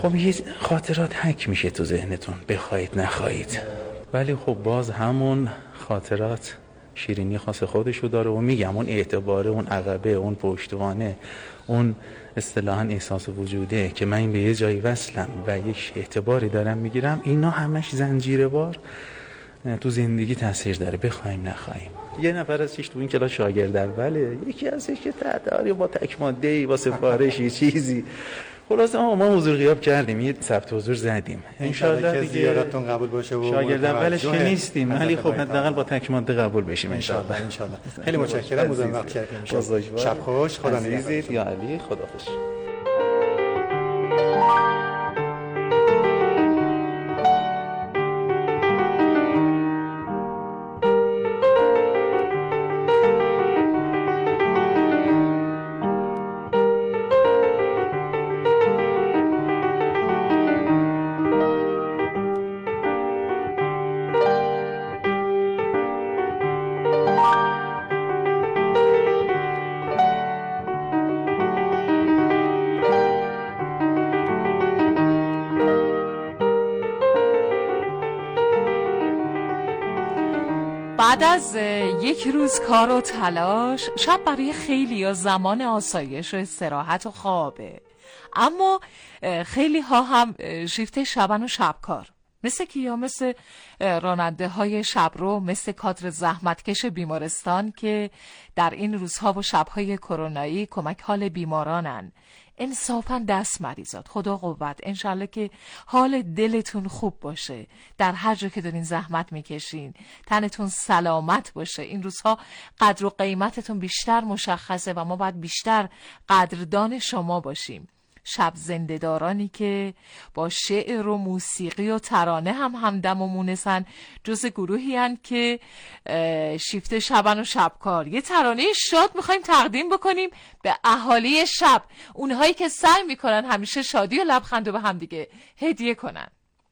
خب یه خاطرات حک میشه تو ذهنتون بخواید نخواهید، ولی خب باز همون خاطرات شیرینی خاص خودشو داره و میگم اون اعتباره، اون عقبه، اون پشتوانه، اون اصطلاحاً احساس وجوده که من به یه جایی وصلم و یک اعتباری دارم میگیرم، اینا همش زنجیروار تو زندگی تاثیر داره بخوایم نخواهیم. یه نفر ازش تو این کلاس شاگرد اوله، یکی ازش که تعداری با تک ماده‌ای با سفارشی چیزی، خلاص ما حضور غیاب کردیم، یه ثبت حضور زدیم، ان شاءالله دیگه زیارتتون قبول باشه و شاگرد اولش که نیستیم، ولی خب حداقل با تک ماده قبول بشیم ان شاءالله. خیلی متشکرم، مزاحم وقت کردیم. شب خوش، خدا نگهدار. یا علی، خدا خوش. بعد از یک روز کار و تلاش، شب برای خیلی یا زمان آسایش و استراحت و خوابه. اما خیلی ها هم شیفت شبن و شبکار، مثل کیا؟ مثل راننده های شبرو، مثل کادر زحمتکش بیمارستان که در این روزها و شبهای کرونایی کمک حال بیمارانن. انصافاً دست مریضات، خدا قوت، انشالله که حال دلتون خوب باشه در هر جا که دارین زحمت میکشین، تنتون سلامت باشه. این روزها قدر و قیمتتون بیشتر مشخصه و ما باید بیشتر قدردان شما باشیم. شب زنده‌دارانی که با شعر و موسیقی و ترانه هم همدم و مونسن، جز گروهی هن که شیفت شبن و شبکار. یه ترانه شاد میخوایم تقدیم بکنیم به اهالی شب، اونهایی که سعی میکنن همیشه شادی و لبخند رو به هم دیگه هدیه کنن.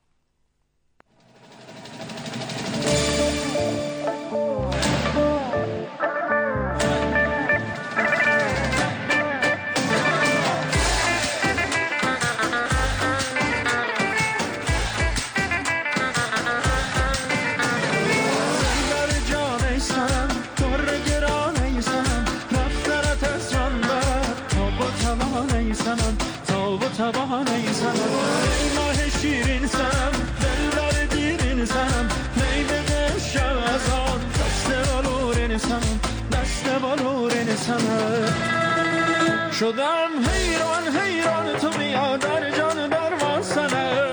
تبانه سنم ای ماه شیرین سنم دلبر دیرین سنم می بده شب از آن دست بالورین سنم دست بالورین سنم شدم حیران حیران تو بیا در جان درمان سنم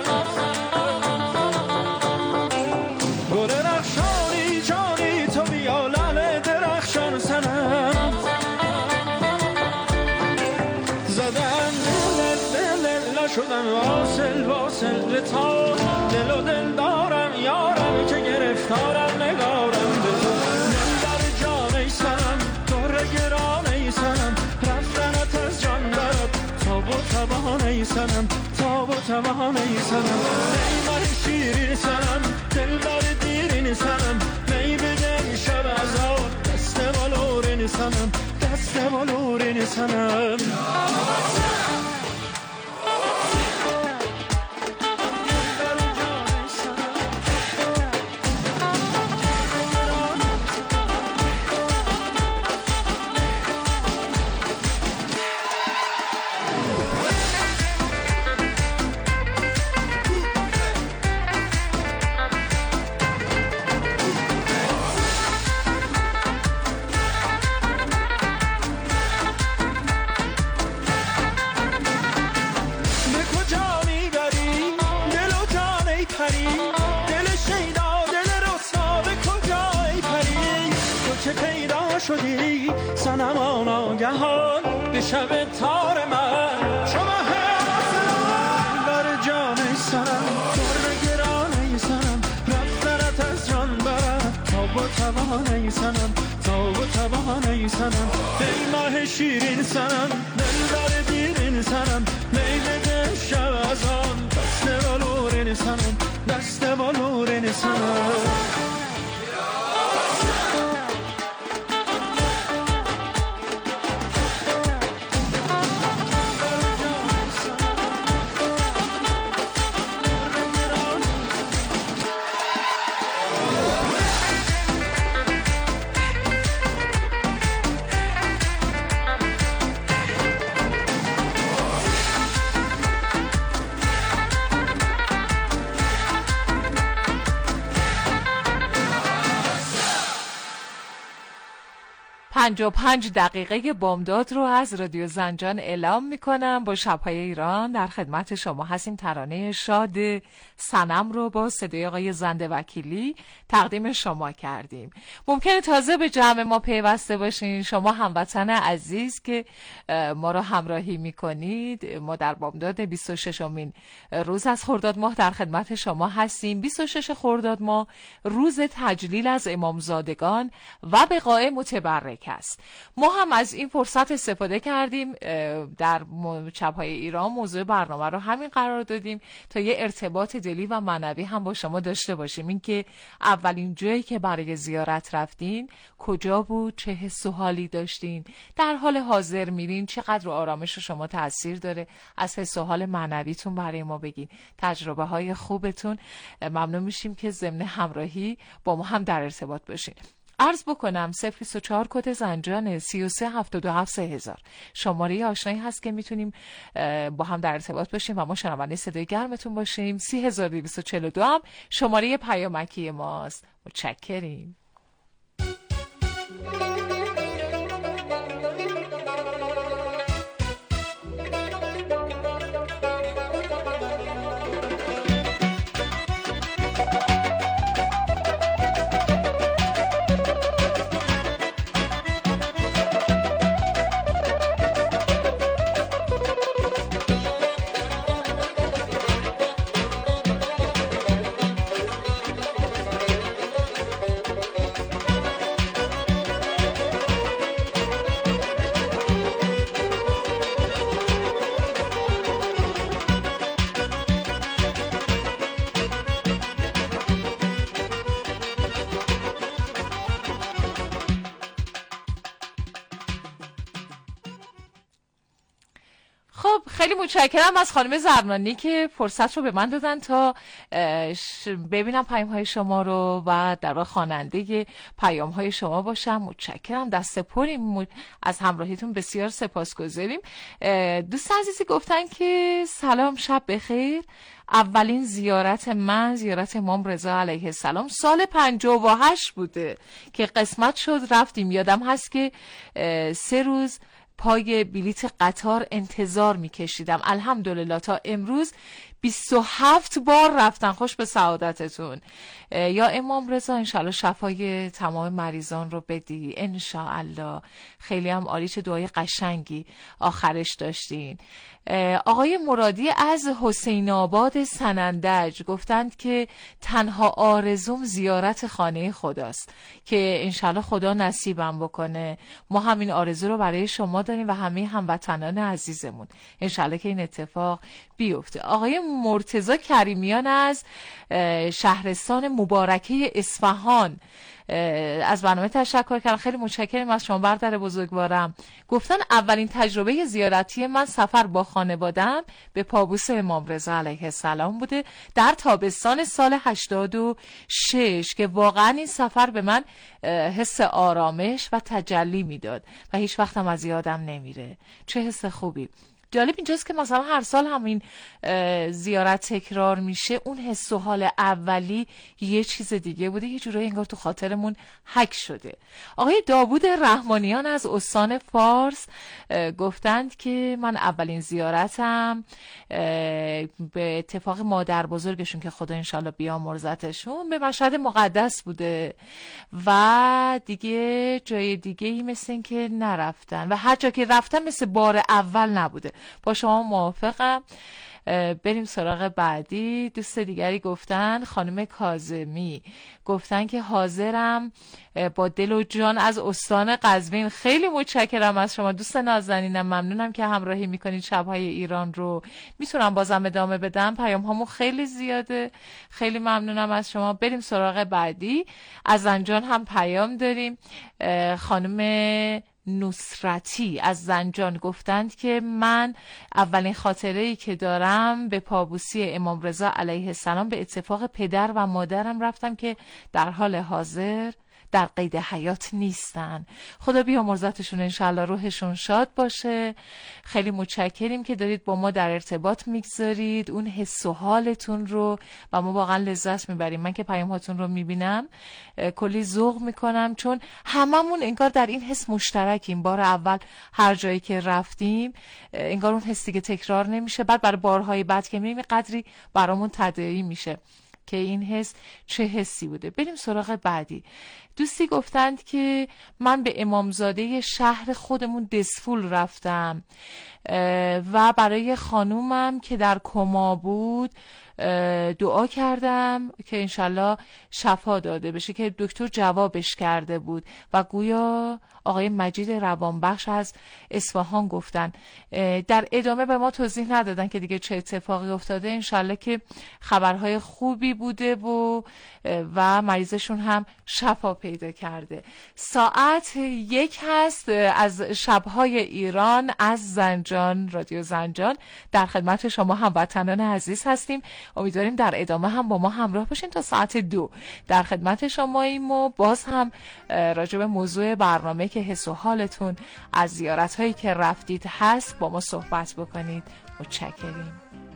گل رخشانی جانی تو بیا لعل درخشان سنم شدم واصل واصل به تا دل و دل دارم یارم که گرفتارم نگارم دل بر جان ای سنم دور گران ای سنم رفتنت از جان برد تاب و تبان ای سنم تاب و تبان ای سنم ای ماه شیرین سنم دل بر دیرین سنم می بده شب از آن دست بالورین سنم دست بالورین سنم شدی سنم آناگهان به شب تار من شما حسنان بر جان سنم دور گران سنم رفتنت از جان برد تاب و توان سنم تاب و توان سنم ای ماه شیرین سنم دل بر دیرین سنم می بده شب از آن دست بالورین سنم دست بالورین سنم 55 دقیقه بامداد رو از رادیو زنجان اعلام میکنم. با شب‌های ایران در خدمت شما هستیم. ترانه شاد صنم رو با صدای آقای زنده وکیلی تقدیم شما کردیم. ممکنه تازه به جمع ما پیوسته باشین، شما هموطن عزیز که ما رو همراهی میکنید. ما در بامداد 26مین روز از خرداد ماه در خدمت شما هستیم. 26 خرداد ماه روز تجلیل از امامزادگان و بقاء متبرک است. ما هم از این فرصت استفاده کردیم، در شب‌های ایران موضوع برنامه رو همین قرار دادیم تا یه ارتباط دلی و معنوی هم با شما داشته باشیم. این که اولین جایی که برای زیارت رفتین کجا بود، چه حس و حالی داشتین، در حال حاضر میرین چقدر رو آرامش شما تاثیر داره، از حس و حال معنویتون برای ما بگین، تجربه های خوبتون. ممنون میشیم که ضمن همراهی با ما هم در ارتباط باشین. عرض بکنم 024 کد زنجان 33773000 شماره آشنایی هست که میتونیم با هم در ارتباط باشیم و ما شنونده صدای گرمتون باشیم. 3242 هم شماره پیامکی ماست. متشکریم. خیلی متشکرم از خانم زرنانی که فرصت رو به من دادن تا ببینم پیام‌های شما رو و در واقع خواننده پیام‌های شما باشم. متشکرم، دست پریم از همراهیتون، بسیار سپاسگزاریم. دوست عزیزی گفتن که سلام، شب بخیر. اولین زیارت من زیارت امام رضا علیه السلام سال 58 بوده که قسمت شد رفتیم. یادم هست که 3 روز پای بلیت قطار انتظار میکشیدم. الحمدلله تا امروز 27 بار رفتن. خوش به سعادتتون یا امام رضا. انشالله شفای تمام مریضان رو بدی انشالله. خیلی هم عالی، چه دعای قشنگی آخرش داشتین. آقای مرادی از حسین آباد سنندج گفتند که تنها آرزوم زیارت خانه خداست که انشالله خدا نصیبم بکنه. ما همین آرزو رو برای شما داریم و همه هموطنان عزیزمون، انشالله که این اتفاق بیفته. آقای مرتضی کریمیان از شهرستان مبارکه اصفهان از برنامه تشکر کردم. خیلی متشکرم از شما برادر بزرگوارم. گفتن اولین تجربه زیارتی من سفر با خانواده‌ام به پابوس امام رضا علیه السلام بوده در تابستان سال 86 که واقعا این سفر به من حس آرامش و تجلی میداد و هیچ وقتم از یادم نمیره. چه حس خوبی. جالب اینجاست که مثلا هر سال همین زیارت تکرار میشه، اون حس و حال اولی یه چیز دیگه بوده، یه جورایی انگار تو خاطرمون حک شده. آقای داوود رحمانیان از استان فارس گفتند که من اولین زیارتم به اتفاق مادر بزرگشون که خدا انشالله بیامرزتشون به مشهد مقدس بوده و دیگه جای دیگه ای مثل این که نرفتن و هر جا که رفتن مثل بار اول نبوده. با شما موافقم. بریم سراغ بعدی. دوست دیگری گفتن، خانم کاظمی گفتن که حاضرم با دل و جان از استان قزوین. خیلی متشکرم از شما دوست نازنینم، ممنونم که همراهی میکنید شب‌های ایران رو. میتونم بازم ادامه بدم، پیام هامو خیلی زیاده. خیلی ممنونم از شما. بریم سراغ بعدی. از زنجان هم پیام داریم. خانم نصرتی از زنجان گفتند که من اولین خاطره‌ای که دارم به پابوسی امام رضا علیه السلام به اتفاق پدر و مادرم رفتم که در حال حاضر در قید حیات نیستن. خدا بیامرزتشون، انشالله روحشون شاد باشه. خیلی متشکریم که دارید با ما در ارتباط میگذارید اون حس و حالتون رو و ما واقعا لذت میبریم. من که پیام هاتون رو میبینم کلی ذوق میکنم، چون هممون انگار در این حس مشترکیم. بار اول هر جایی که رفتیم انگار اون حس دیگه تکرار نمیشه، بعد برای بارهای بعد که میریم قدری برامون تداعی میشه که این حس چه حسی بوده. بریم سراغ بعدی. دوستی گفتند که من به امامزاده شهر خودمون دسفول رفتم و برای خانومم که در کما بود دعا کردم که انشالله شفا داده بشه، که دکتر جوابش کرده بود و گویا آقای مجید روانبخش از اصفهان گفتن. در ادامه به ما توضیح ندادن که دیگه چه اتفاقی افتاده. انشالله که خبرهای خوبی بوده و مریضشون هم شفا پیدا کرده. ساعت 1 هست از شبهای ایران از زنجان، رادیو زنجان. در خدمت شما هموطنان عزیز هستیم. امیدواریم در ادامه هم با ما همراه باشین تا ساعت 2. در خدمت شماییم و باز هم راجع به موضوع برنامه که حس و حالتون از زیارت هایی که رفتید هست با ما صحبت بکنید. متشکریم.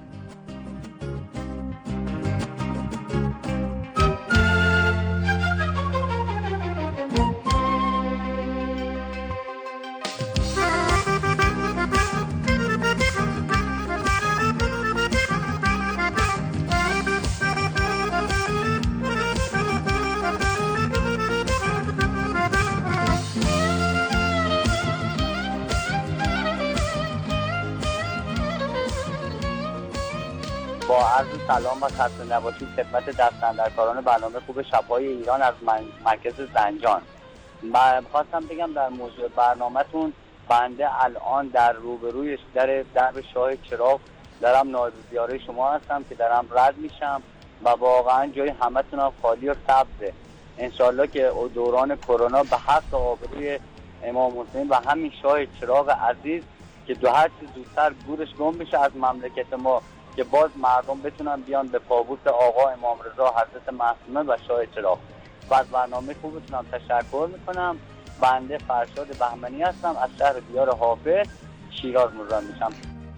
با عرض سلام و خسته نباشید خدمت دستاندرکاران برنامه خوب شب‌های ایران از مرکز زنجان. من خواستم بگم در موضوع برنامه‌تون، بنده الان در روبروی درب شاه چراغ دارم نایب زیاره شما هستم که دارم رد میشم و واقعا جای همتون هم خالی و سبزه. انشالله که دوران کرونا به حق آبروی امام حسین و همین شاه چراغ عزیز که هر چه زودتر گورش گم بشه از مملکت ما، که باز مردم بتونن بیان به پابوس آقا امام رضا حضرت معصومه و شاه چراغ. و از برنامه خوبتونم تشکر میکنم. بنده فرشاد بهمنی هستم از شهر دیار حافظ شیراز مزاحم میشم.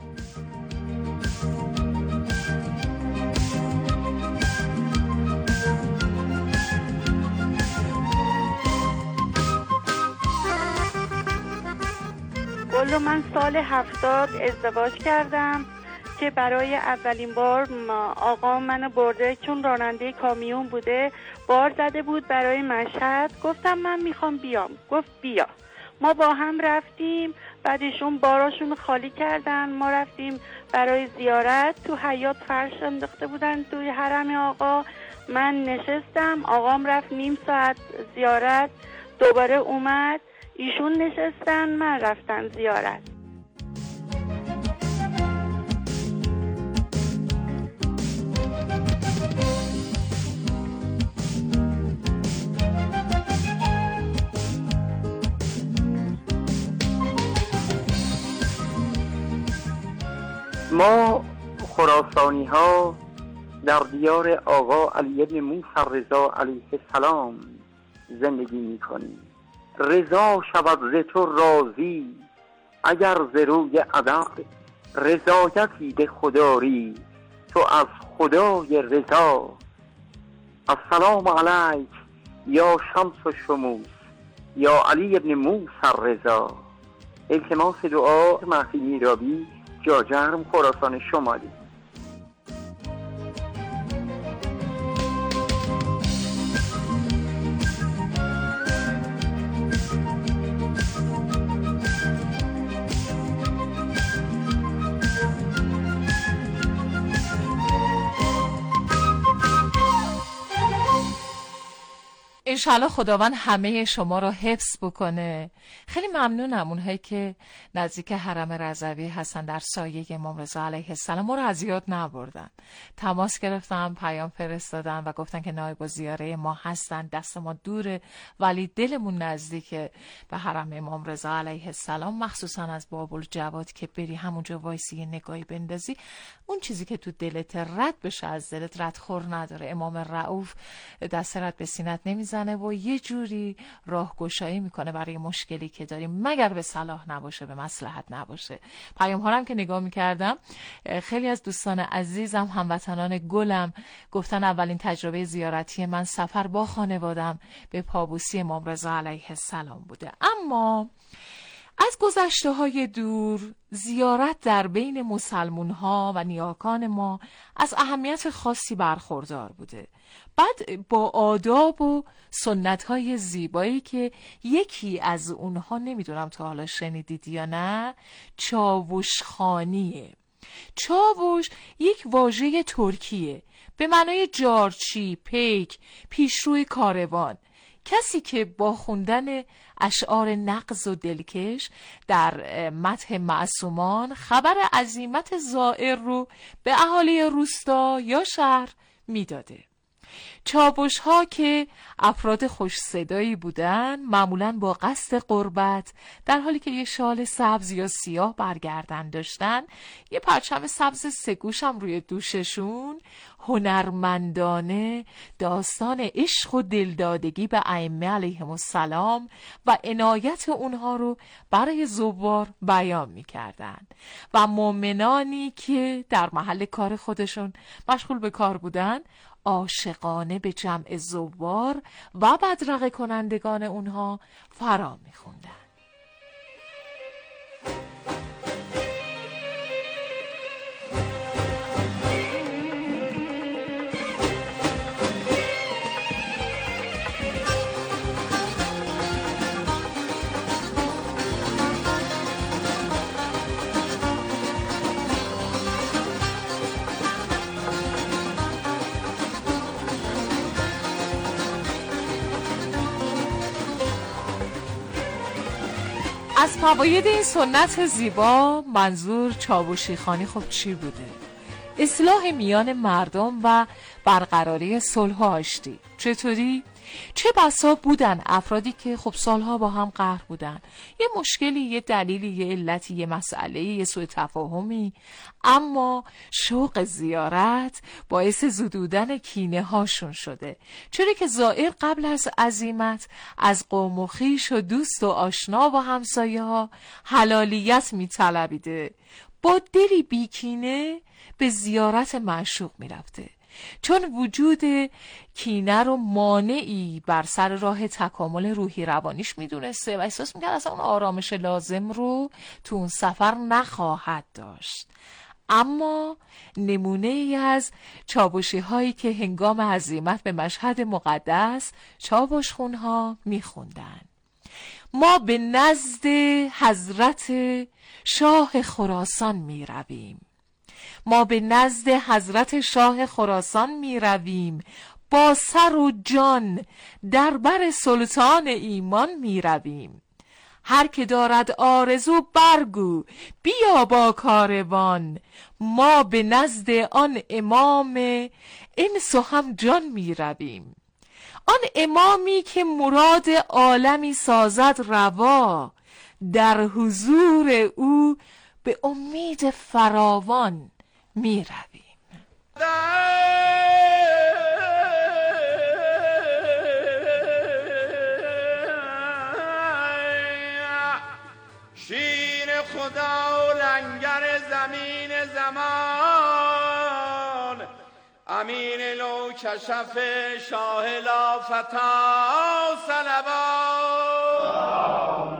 والله من سال 70 ازدواج کردم که برای اولین بار آقا منو برده، چون راننده کامیون بوده، بار زده بود برای مشهد. گفتم من میخوام بیام. گفت بیا. ما با هم رفتیم. بعدشون باراشون خالی کردن. ما رفتیم برای زیارت. تو حیاط فرش انداخته بودن توی حرم آقا. من نشستم. آقام رفت نیم ساعت زیارت، دوباره اومد. ایشون نشستن، من رفتم زیارت. ما خراسانی ها در دیار آقا علی بن موسی رضا علیه السلام زندگی می کنیم. رضا شود ز تو راضی اگر ز روی ادب، رضایتی به خداری تو از خدای رضا. السلام علیک یا شمس و شموس یا علی بن موسی رضا. التماس دعا مهدی میرابی، جاجرم، خراسان شمالی. انشالله خداوند همه شما را حفظ بکنه. خیلی ممنونم اونهایی که نزدیک حرم رضوی هستن در سایه امام رضا علیه السلام ما رو از یاد نبردن. تماس گرفتم، پیام فرستادن و گفتن که نایب الزیاره ما هستن. دست ما دوره ولی دلمون نزدیکه به حرم امام رضا علیه السلام، مخصوصا از باب‌الجواد که بری همونجا وایسی یه نگاهی بندازی، اون چیزی که تو دلت رد بشه از دلت ردخور نداره. امام رؤوف دست رد به سینت نمیزنه میزنه و یه جوری راهگشایی میکنه برای مشکلی که داریم، مگر به صلاح نباشه، به مصلحت نباشه. پیام ها هم که نگاه میکردم خیلی از دوستان عزیزم، هموطنان گلم گفتن اولین تجربه زیارتی من سفر با خانوادم به پابوسی امام رضا علیه السلام بوده. اما از گذشته های دور زیارت در بین مسلمون ها و نیاکان ما از اهمیت خاصی برخوردار بوده. بعد با آداب و سنت های زیبایی که یکی از اونها نمیدونم تا حالا شنیدید یا نه، چاوشخانیه. چاوش یک واژه ترکیه به معنای جارچی، پیک، پیشروی کاروان. کسی که با خوندن اشعار نغز و دلکش در مدح معصومان خبر عزیمت زائر رو به اهالی روستا یا شهر میداده. چاوش ها که افراد خوش صدایی بودن، معمولاً با قصد قربت، در حالی که یه شال سبز یا سیاه برگردن داشتن، یه پرچم سبز سگوش هم روی دوششون، هنرمندانه داستان عشق و دلدادگی به ائمه علیهم السلام و عنایت اونها رو برای زوار بیان می‌کردن و مؤمنانی که در محل کار خودشون مشغول به کار بودن عاشقانه به جمع زوار و بدرقه کنندگان اونها فرا می‌خوندن. از فواید این سنت زیبا منظور چاوشی خانی خب چی بوده؟ اصلاح میان مردم و برقراری صلح و آشتی. چطوری؟ چه بسا بودن افرادی که خب سالها با هم قهر بودن، یه مشکلی، یه دلیلی، یه علتی، یه مسئله، یه سوء تفاهمی، اما شوق زیارت باعث زدودن کینه هاشون شده، چرا که زائر قبل از عزیمت از قوم و خویش و دوست و آشنا و همسایه ها حلالیت می طلبیده، با دلی بیکینه به زیارت معشوق می رفته، چون وجود کینه رو مانعی بر سر راه تکامل روحی روانیش میدونسته و احساس میکرد اصلا اون آرامش لازم رو تو اون سفر نخواهد داشت. اما نمونه ای از چاوشی هایی که هنگام عزیمت به مشهد مقدس چاوش خونها میخوندن: ما به نزد حضرت شاه خراسان می رویم، ما به نزد حضرت شاه خراسان می رویم، با سر و جان در بر سلطان ایمان می رویم. هر که دارد آرزو برگو بیا با کاروان، ما به نزد آن امام انس و هم جان می رویم. آن امامی که مراد عالمی سازد روا، در حضور او به امید فراوان می رویم. شیر خدا و لنگر زمین زمان، امین لو کشف شاه لا فتا صلوات.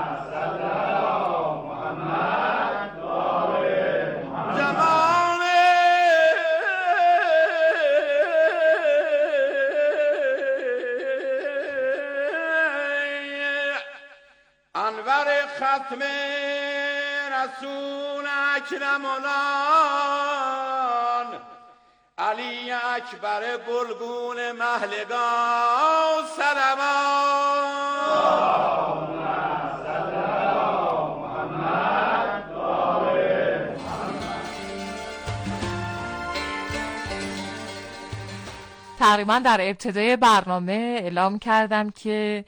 ختم رسول اکرم الان، علی اکبر گلگون مهلگاه صلوات. تقریبا در ابتدای برنامه اعلام کردم که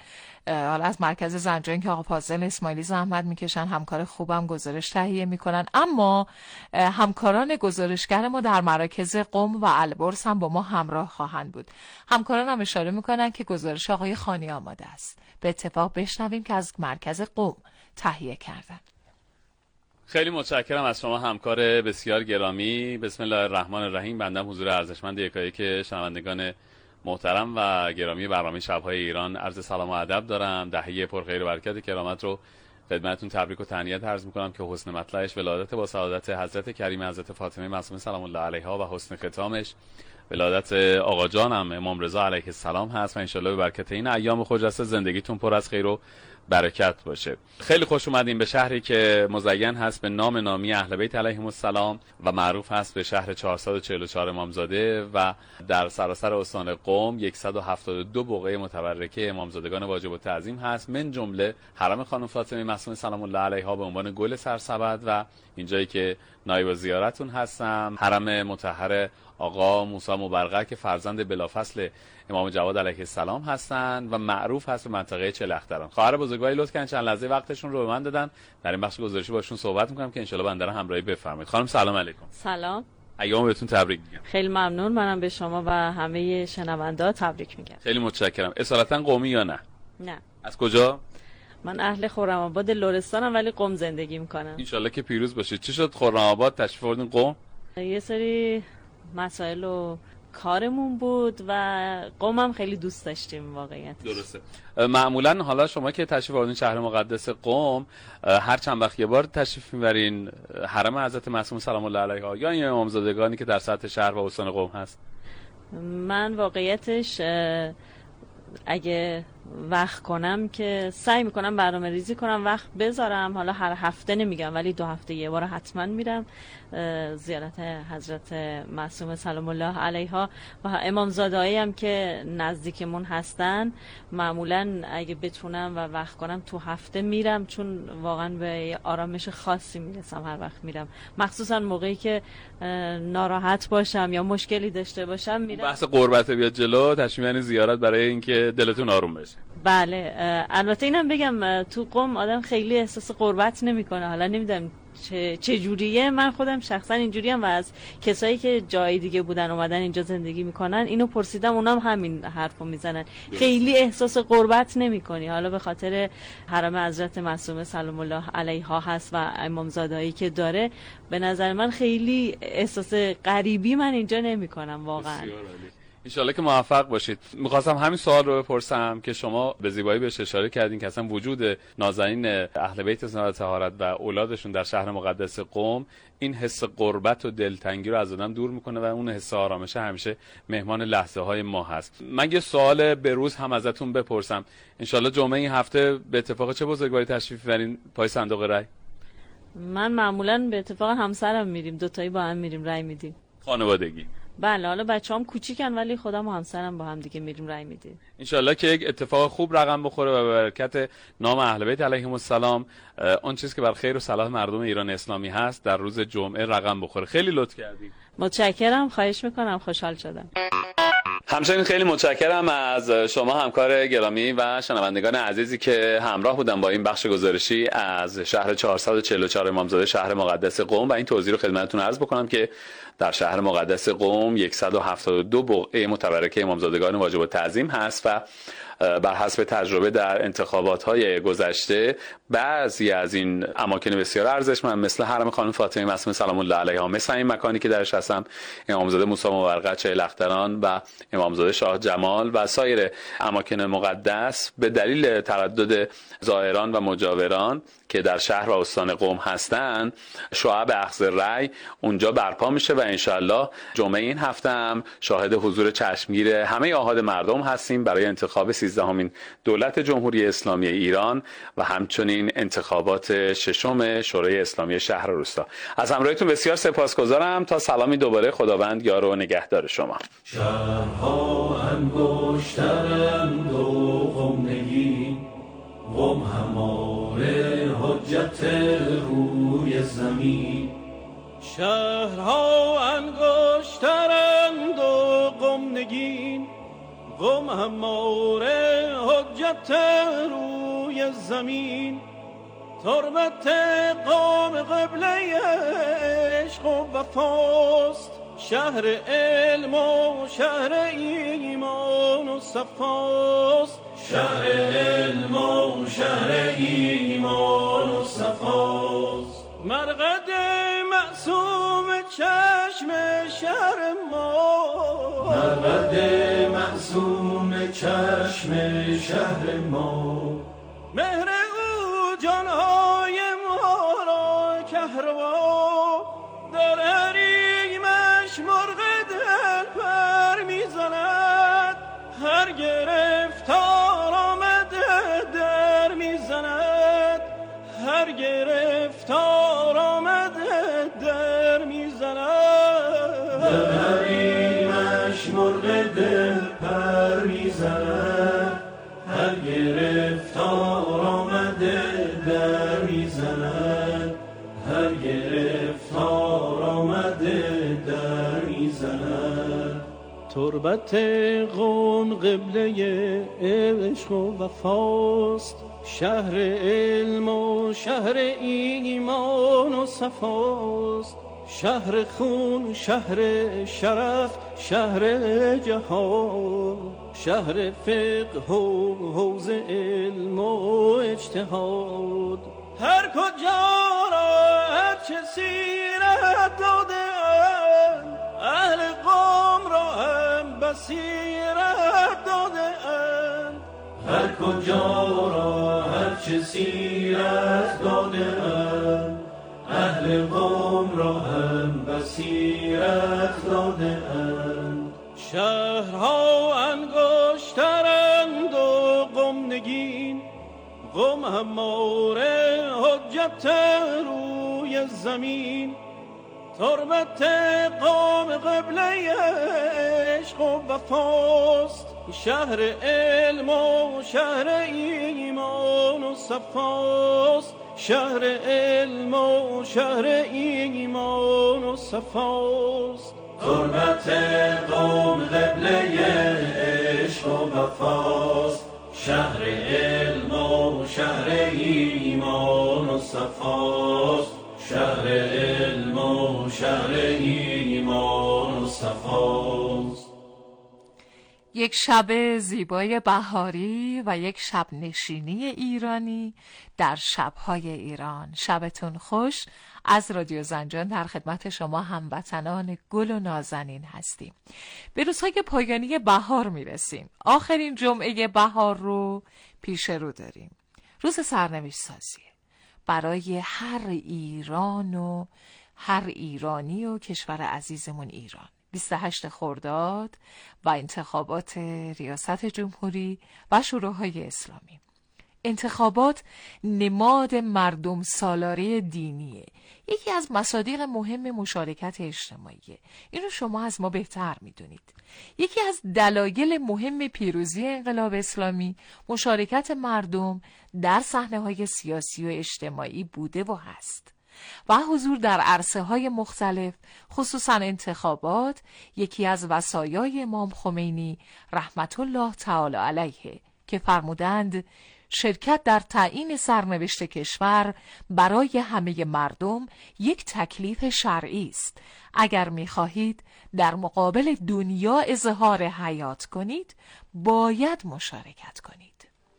حالا از مرکز زنجان که آقا فاضل اسماعیلی زحمت میکشن، همکار خوبم گزارش تهیه میکنن، اما همکاران گزارشگر ما در مراکز قم و البرز هم با ما همراه خواهند بود. همکاران هم اشاره میکنن که گزارش آقای خانی آماده است. به اتفاق بشنویم که از مرکز قم تهیه کردن. خیلی متشکرم از شما همکار بسیار گرامی. بسم الله الرحمن الرحیم. بنده حضور ارزشمند یکایک شنوندگان محترم و گرامی برنامه شب‌های ایران عرض سلام و ادب دارم. دهه پرخیر و برکت کرامت رو خدمتتون تبریک و تهنیت عرض می‌کنم که حسن مطلعش ولادت با سعادت حضرت کریمه حضرت فاطمه معصومه سلام الله علیها و حسن ختامش ولادت آقا جانم امام رضا علیه السلام هست و انشالله به برکت این ایام خجسته زندگیتون پر از خیر و برکت باشه. خیلی خوش اومدیم به شهری که مزین هست به نام نامی اهل بیت علیهم السلام و معروف هست به شهر 444 امامزاده و در سراسر استان قم 172 بقعه متبرکه امامزادگان واجب التعظیم هست، من جمله حرم خانم فاطمه معصومه سلام الله علیها به عنوان گل سرسبد و اینجایی که نایب زیارتون هستم حرم مطهر آقا موسی مبرقه که فرزند بلافصل امام جواد علیه السلام هستند و معروف هست به منطقه چلختران. خواهر بزرگواری لطف کردن چند لحظه وقتشون رو به من دادن. در این بخش گزارشی باشون صحبت می‌کنم که ان شاءالله بنده رو همراهی بفرمایید. خانم سلام علیکم. سلام. ایام بهتون تبریک میگم. خیلی ممنون. منم به شما و همه شنوندا تبریک میگم. خیلی متشکرم. اصالتا قمی یا نه؟ نه. از کجا؟ من اهل خرم‌آباد لرستانم ولی قم زندگی میکنم. ان شاءالله که پیروز باشید. چی شد خرم‌آباد تشریف آوردین قم؟ یه سری مسائل و کارمون بود و قم هم خیلی دوست داشتیم واقعیت. درسته. معمولا حالا شما که تشریف آوردین شهر مقدس قم هر چند وقت یه بار تشریف میبرین حرم حضرت معصومه سلام الله علیها یا این امامزادگانی که در سطح شهر و استان قم هست؟ من واقعیتش اگه وقت کنم که سعی میکنم برنامه ریزی کنم وقت بذارم، حالا هر هفته نمیگم ولی 2 هفته یه بار حتما میرم زیارت حضرت معصومه سلام الله علیها و امامزاده‌ای هم که نزدیکمون هستن. معمولا اگه بتونم و وقت کنم تو هفته میرم چون واقعا به آرامش خاصی میرسم هر وقت میرم، مخصوصا موقعی که ناراحت باشم یا مشکلی داشته باشم میرم. بحث قربت بیاد جلو تشریف یعنی زیارت برای اینکه دلتون آروم بشه. بله البته اینم بگم تو قم آدم خیلی احساس قربت نمیکنه، حالا نمیدونم چه جوریه، من خودم شخصا اینجوریم و از کسایی که جای دیگه بودن اومدن اینجا زندگی میکنن اینو پرسیدم اونم همین حرفو میزنن، خیلی احساس قربت نمیکنی. حالا به خاطر حرم حضرت معصومه سلام الله علیها هست و امامزاده‌ای که داره، به نظر من خیلی احساس غریبی من اینجا نمیکنم واقعا. انشالله که موفق باشید. میخواستم همین سوال رو بپرسم که شما به زیبایی بهش اشاره کردین که اصلا وجود نازنین اهل بیت زنده طهارت و اولادشون در شهر مقدس قم این حس قربت و دلتنگی رو از آدم دور میکنه و اون حس آرامش همیشه مهمان لحظه های ما هست. من یه سوال به روز هم ازتون بپرسم، انشالله جمعه این هفته به اتفاق چه بزرگواری تشریف میبرین پای صندوق رای؟ من معمولا به اتفاق همسرم میریم، دوتایی با هم میریم رای میدیم. خانوادگی؟ بله، حالا بچه‌ام کوچیکن ولی خودم و همسرم با هم دیگه میریم رای میدیم. انشالله که یک اتفاق خوب رقم بخوره و به برکت نام اهل بیت علیهم السلام اون چیزی که بر خیر و صلاح مردم ایران اسلامی هست در روز جمعه رقم بخوره. خیلی لطف کردید. متشکرم، خواهش میکنم، خوشحال شدم. همچنین خیلی متشکرم از شما همکار گرامی و شنوندگان عزیزی که همراه بودن با این بخش گزارشی از شهر 444 امامزاده شهر مقدس قم و این توضیح رو خدمتتون عرض بکنم که در شهر مقدس قم 172 بقعه متبرکه امامزادگان واجب التعظیم هست و بر حسب تجربه در انتخابات‌های گذشته بعضی از این اماکن بسیار ارزشمند مثل حرم خانم فاطمه معصومه سلام الله علیها، مثل این مکانی که درش هستم امامزاده موسی مبرقه چهلختران و امامزاده شاه جمال و سایر اماکن مقدس به دلیل تردد زائران و مجاوران که در شهر و استان قم هستند شعب اخذ رأی اونجا برپا میشه و انشالله جمعه این هفته هم شاهد حضور چشمگیر همه آحاد مردم هستیم برای انتخاب 13مین دولت جمهوری اسلامی ایران و همچنین انتخابات 6م شورای اسلامی شهر و روستا. از همراهیتون بسیار سپاسگزارم. تا سلامی دوباره، خداوند یار و نگهدار شما. شهرها انگشترند و قمنگی قم هماره حجت روی زمین. شهرها انگشترند و قم نگین قوم هموار حجت روی زمین، تربت قوم قبله عشق و وفاست، شهر علم و شهر ایمان و صفاست، شهر علم و شهر ایمان و صفاست. مرقد معصوم چشم شهر ما، مرقد معصوم چشم شهر ما، مهر او جانهای ما را کهربا، در حریمش مرغ دل پر میزند، هر گرفتار آمده در میزند، هر گرفتار آمده در میزند، در حریمش مرغ دل پر میزند، هر گرفتار آمده در میزند، هر گرفتار آمده در میزند. تربت قوم قبله عشق و وفاست، شهر علم و شهر ایمان و صفاست، شهر خون شهر شرف شهر جهاد، شهر فقه و حوض علم و اجتهاد. هر کجا را هر چه سیرت داده‌اند، اهل قوم را هم بصیرت داده‌اند، هر کجا را هر چه سیرت داده‌اند، اهل قوم را هم بصیرت داده‌اند. شهرها انگشترند و قوم نگین، قوم هموار حجت روی زمین، تربت قوم قبله عشق و وفاست، شهر علم و شهر ایمان و صفاست، شهر علم و شهر ایمان و صفاست. تربت قوم قبله عشق و وفاست، شهر علم و شهر ایمان و صفاست، شهر علم و شهر ایمان و صفاست. یک شب زیبای بهاری و یک شب نشینی ایرانی در شب‌های ایران. شبتون خوش. از رادیو زنجان در خدمت شما هموطنان گل و نازنین هستیم. به روزهای پایانی بهار میرسیم. آخرین جمعه بهار رو پیش رو داریم. روز سرنوشت سازیه برای هر ایران و هر ایرانی و کشور عزیزمون ایران. 28 خرداد و انتخابات ریاست جمهوری و شورای اسلامی. انتخابات نماد مردم سالاری دینیه، یکی از مصادیق مهم مشارکت اجتماعیه. اینو شما از ما بهتر میدونید. یکی از دلایل مهم پیروزی انقلاب اسلامی مشارکت مردم در صحنه‌های سیاسی و اجتماعی بوده و هست و حضور در عرصه‌های مختلف، خصوصا انتخابات، یکی از وصایای امام خمینی رحمت الله تعالی علیه که فرمودند شرکت در تعیین سرنوشت کشور برای همه مردم یک تکلیف شرعی است. اگر می‌خواهید در مقابل دنیا اظهار حیات کنید، باید مشارکت کنید.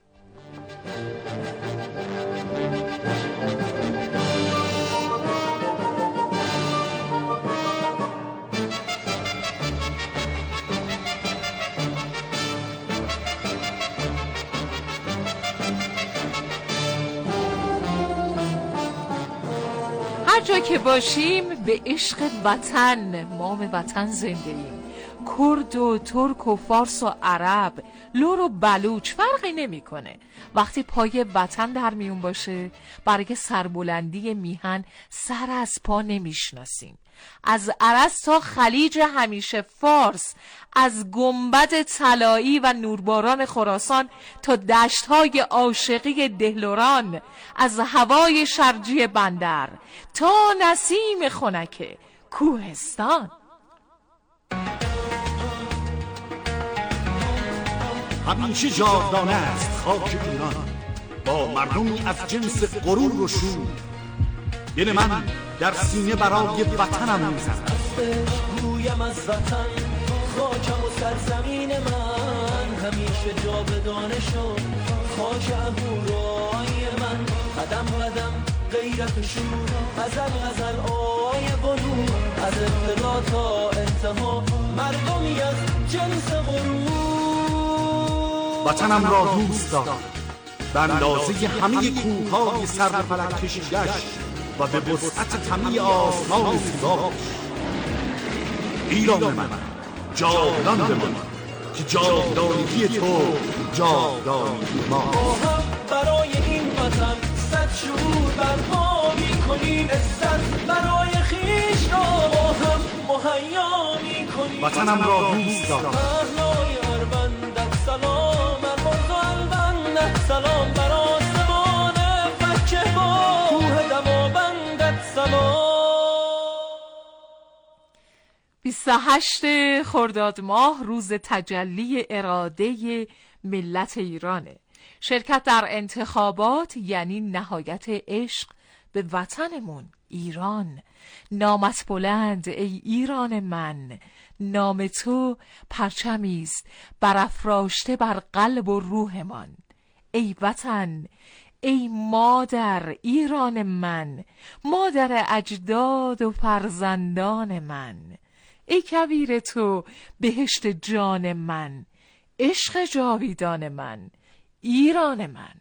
هر جا که باشیم به عشق وطن، مام وطن زنده ایم. کرد و ترک و فارس و عرب، لور و بلوچ فرقی نمیکنه. وقتی پای وطن در میون باشه، برای سربلندی میهن سر از پا نمیشناسیم. از عرض تا خلیج همیشه فارس، از گنبد طلایی و نورباران خراسان تا دشت‌های عاشقی دهلوران، از هوای شرجی بندر تا نسیم خنک کوهستان. همیشه جاودانه است خاک ایران با مردمی از جنس غرور و شور. دل من در سینه برای وطنم میزند. گویم از وطن خاکم و سرزمین من همیشه جاودانه شد. خاک ابورای من قدم قدم غیرت شور. غزل آی بنور از ابتدا تا انتها مردمی از جنس غرور. وطنم را دوست دارم به اندازه همه کوههای سر به فلک کشیدش و به وسعت همه آسمان زیباش. ایران من جاودان بمان که جاودانگی تو جاودانگی ما. برای این وطن صد شور برپا می‌کنیم. عزت برای خویش را با هم مهیا می‌کنیم. وطنم را دوست دارم. پهنای اروندت سلام مرموز و البندت سلام بر آسمان فکه با کوه دماوندت سلام. 28 خرداد ماه روز تجلی اراده ملت ایرانه. شرکت در انتخابات یعنی نهایت عشق به وطنمون ایران. نامت بلند ای ایران من، نام تو پرچمیست برافراشته بر قلب و روحمان. ای وطن، ای مادر ایران من، مادر اجداد و فرزندان من. ای کویر تو بهشت جان من، عشق جاویدان من، ایران من.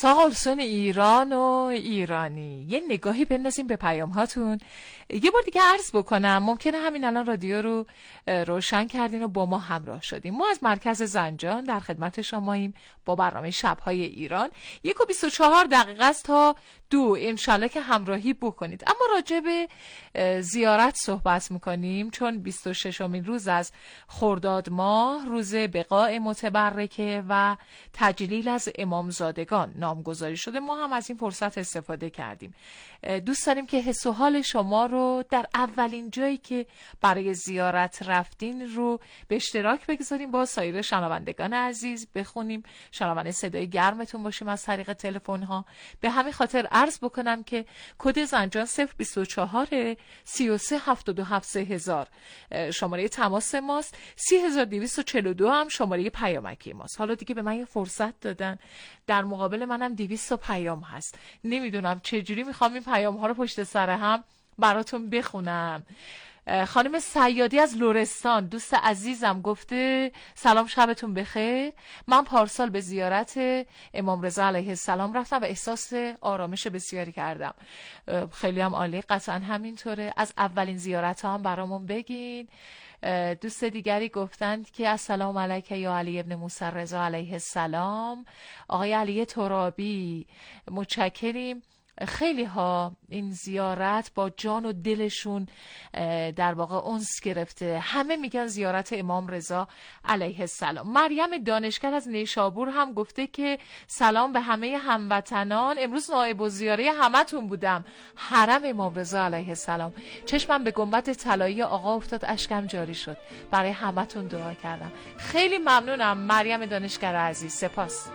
اتاق السن ایران و ایرانی. یه نگاهی بندازیم به پیام هاتون. یه بار دیگه عرض بکنم ممکنه همین الان رادیو رو روشن کردین و با ما همراه شدیم. ما از مرکز زنجان در خدمت شماییم با برنامه شب‌های ایران. 1:24 است تا 2. انشالله که همراهی بکنید. اما راجع به زیارت صحبت میکنیم چون 26مین روز از خرداد ماه روز بقاء متبرکه و تجلیل از امامزادگان نامگذاری شده. ما هم از این فرصت استفاده کردیم. دوست داریم که حس و حال شما رو در اولین جایی که برای زیارت رفتین رو به اشتراک بگذاریم با سایر شنوندگان عزیز، بخونیم، شنونده صدای گرمتون باشیم از طریق تلفن ها. به همین خاطر عرض بکنم که کد زنجان 024 33 77 3000 شماره تماس ماست. 3242 هم شماره پیامکی ماست. حالا دیگه به من یه فرصت دادن، در مقابل منم 200 پیام هست. نمیدونم چجوری میخوام این پیام ها رو پشت سر هم براتون بخونم. خانم سیادی از لرستان، دوست عزیزم، گفته سلام، شبتون بخیر. من پارسال به زیارت امام رضا علیه السلام رفتم و احساس آرامش بسیاری کردم. خیلی هم عالی، قطعا همینطوره. از اولین زیارت هم برامون بگین. دوست دیگری گفتند که السلام علیک یا علی ابن موسی رضا علیه السلام. آقای علی ترابی، متشکریم. خیلی ها این زیارت با جان و دلشون در واقع انس گرفته. همه میگن زیارت امام رضا علیه السلام. مریم دانشگر از نیشابور هم گفته که سلام به همه هموطنان، امروز نایب الزیاره همتون بودم، حرم امام رضا علیه السلام. چشمم به گنبد طلایی آقا افتاد، اشکم جاری شد. برای همتون دعا کردم. خیلی ممنونم مریم دانشگر عزیز، سپاس.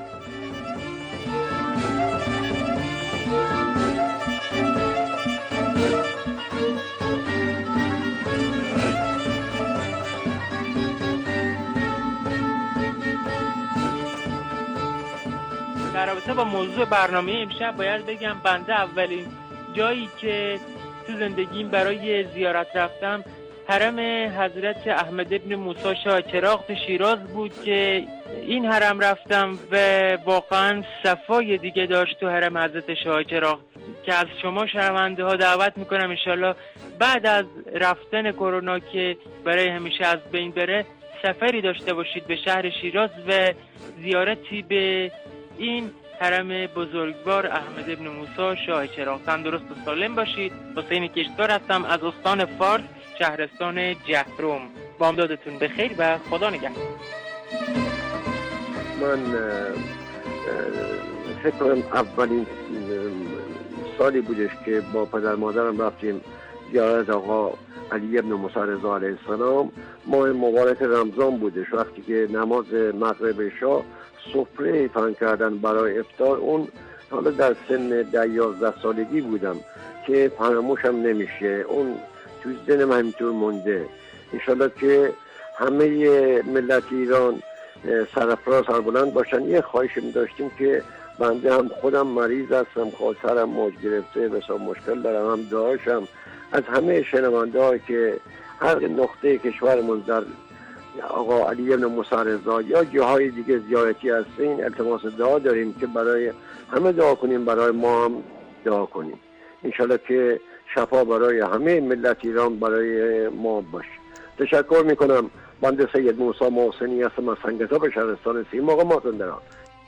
در رابطه با موضوع برنامه امشب باید بگم بنده اولین جایی که تو زندگیم برای زیارت رفتم حرم حضرت احمد ابن موسی شاه چراغ تو شیراز بود که این حرم رفتم و واقعا صفای دیگه داشت تو حرم حضرت شاه چراغ که از شما شنونده ها دعوت میکنم انشالله بعد از رفتن کرونا که برای همیشه از بین بره سفری داشته باشید به شهر شیراز و زیارتی به این حرم بزرگوار احمد ابن موسی شاه چراغ. تندرست و سالم باشید. حسین کشتار هستم از استان فارس، شهرستان جهرم. بامدادتون بخیر و خدا نگهدار. من فکر کنم اولین سالی بودش که با پدر مادرم رفتیم زیارت آقا علی ابن موسی رضا علیه السلام. ماه مبارک رمضان بودش، وقتی که نماز مغرب عشا سفره پهن کردن برای افطار. اون حالا در سن 11 سالگی بودم که فراموشم نمیشه، اون توی ذهنم همینطور مونده. انشالله که همه ملت ایران سرفراز سربلند باشن. یه خواهشی داشتیم که بنده هم خودم مریض هستم، سرم موج گرفته، بسیار مشکل دارم، هم دعاشم از همه شنونده هایی که هر نقطه کشورمون در آقا علی ابن موسی رضا یا جاهای دیگه زیارتی هستین التماس دعا داریم که برای همه دعا کنیم، برای ما هم دعا کنیم. انشالله که شفا برای همه ملت ایران برای ما باشه. تشکر میکنم. بنده سید موسی محسنی هستم از سنگتاب شهرستان سیمرغ مازندران.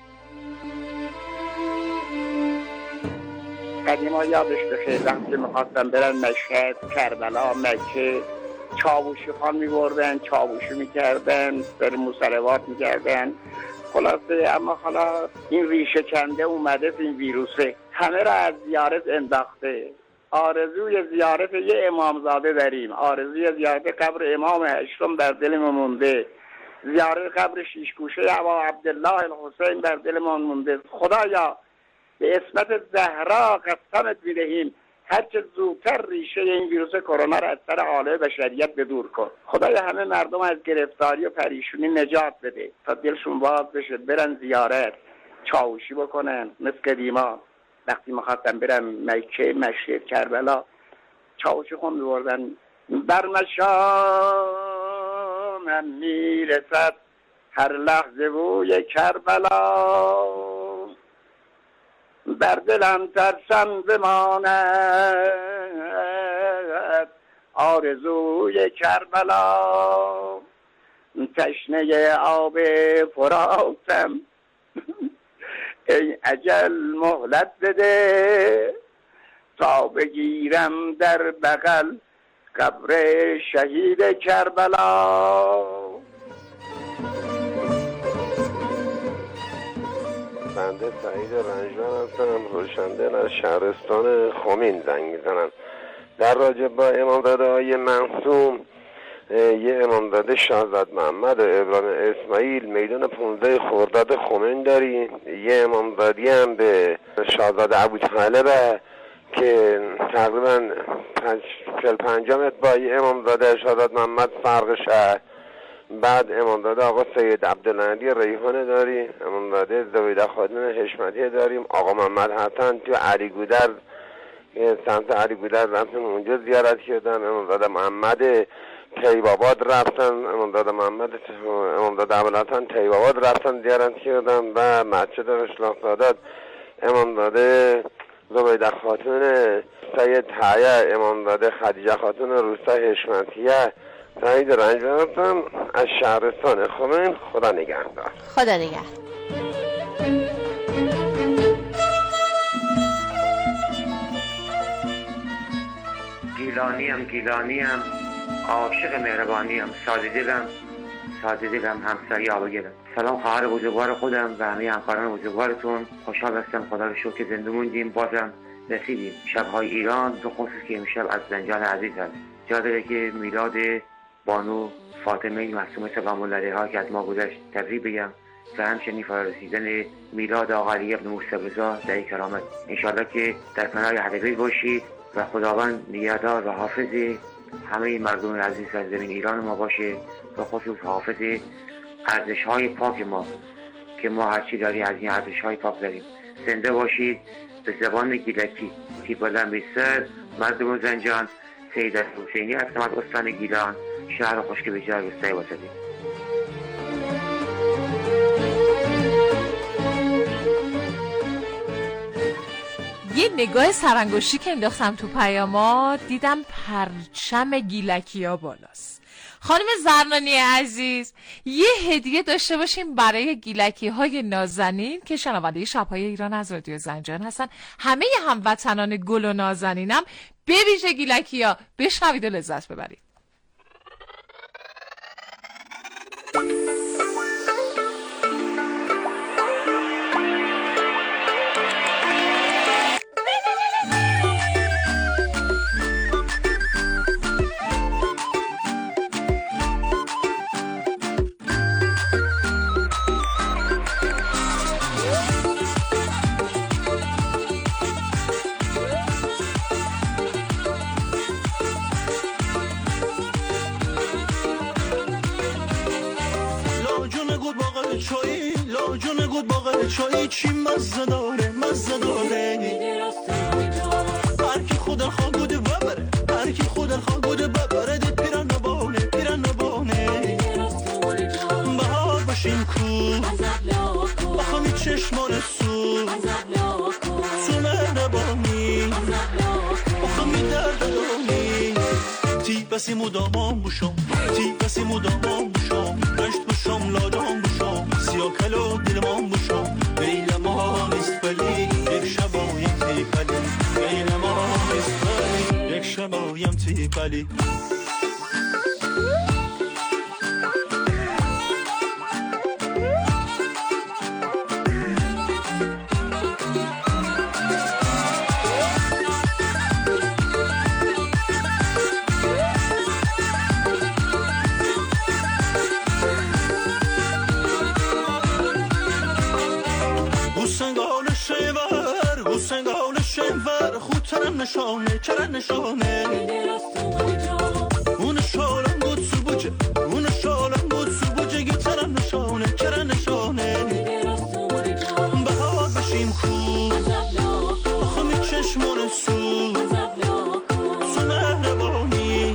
قدیما یادش بخیر وقتی میخواستم برن مشهد، کربلا، مکه، چاووشی خان میبردن، چاووشی میکردن، بر موسروات میکردن. خلاصه اما حالا این ریشه کنده اومده این ویروسه، همه را از زیارت انداخته. آرزوی زیارت یه امامزاده داریم، آرزوی زیارت قبر امام هشتم در دلمون مونده، زیارت قبر شیشگوشه ابا عبدالله الحسین در دلمون مونده. خدایا به اسمت زهرا قسمت میدهیم هرچه زودتر ریشه این ویروس کرونا را از سر عالم بشریت به دور کن. خدای همه مردم از گرفتاری و پریشونی نجات بده تا دلشون باز بشه، برن زیارت، چاوشی بکنن. مثل قدیما وقتی میخواستن برن مکه، مشهد، کربلا، چاوشی خون میبردن. بر مشامم میرسد هر لحظه بوی کربلا، بر دلم ترسم بماند آرزوی کربلا تشنه آب فراتم ای اجل مهلت بده تا بگیرم در بغل قبر شهید کربلا. بنده سعید رنجبر هستم، روشندل از شهرستان خمین زنگ میزنم. در راجع با امامزاده های منصوم، یه امامزاده شاهزاده محمد و ابراهیم اسماعیل میدان 15 خرداد خمین داریم. یه امامزادی هم به شاهزاده ابوطالب که تقریبا 45 متر با یه امامزاده شاهزاده محمد فرقشه. بعد امامزاده آقا سید عبدالعلی ریحانه داریم، امامزاده زبیده خاتون حشمتی داریم، آقا محمد حسن تو علی گودر سمت علی گودر رفتن اونجا زیارت کردن، امامزاده محمد طیب‌آباد رفتن، امامزاده ابوالحسن طیب‌آباد رفتن زیارت کردن و مسجد قشلاق سادات امامزاده زبیده خاتون سید حیه، امامزاده خدیجه خاتون روستا حشمتیه. سعید رنجبر هستم از شهرستان خمین. خدا نگهدار. خدا نگهدار. گیلانیم عاشق مهربانیم، ساده دلم همسری آبگیرم. سلام خواهر بزرگوار خودم و همه همکاران بزرگوارتون. خوشحال هستم خدا رو شکر که زنده موندیم، بازم رسیدیم. شب‌های ایران به خصوص که امشب از زنجان عزیز هست. جا داره که میلاد بانو فاطمه معصومه سلام الله علیها که از ما گذشت تبریک بگم و همچنین فرارسیدن میلاد آقا علی بن موسی رضا در کرامت. انشاءالله که در پناه حدیقی باشید و خداوند نگهدار و حافظ همه مردم عزیز از زمین ایران ما باشه، و خصوص حافظ ارزش‌های پاک ما که ما هرچی داریم از این ارزش‌های پاک داریم. زنده باشید. به زبان گیلکی تیبالم بیستر مردم زنجان، سید حسینی هستم از استان گیلان، شهر خشک بجای روستای واسطی. یه نگاه سرانگشتی که انداختم تو پیامات دیدم پرچم گیلکیا بالاست. خانم زرنانی عزیز، یه هدیه داشته باشیم برای گیلکی های نازنین که شنونده شب‌های ایران از رادیو زنجان هستن. همه هموطنان گل و نازنینم به ویژه گیلکیا بشنوید و لذت ببرید. چای چی مزه داره هر کی خود خواه بوده ببره، هر کی خود خواه بوده ببره ده پیران نبانه بهار باشیم کو بخوامی چشمان سو تو مهربانی بخوامی درد دانی تی بسی مدامان بوشم رشت بوشم لادام بوشم سیاه کلو دلمان بوشم بیل ما نیست ولی یک شبایم تیپلی بیل ما نیست ولی یک شبایم تیپلی نشانه چرا نشانه اون شالم بود سو بوجه گیترم نشانه چرا نشانه بهار بشیم خوب بخوامی چشمان سو تو مهربانی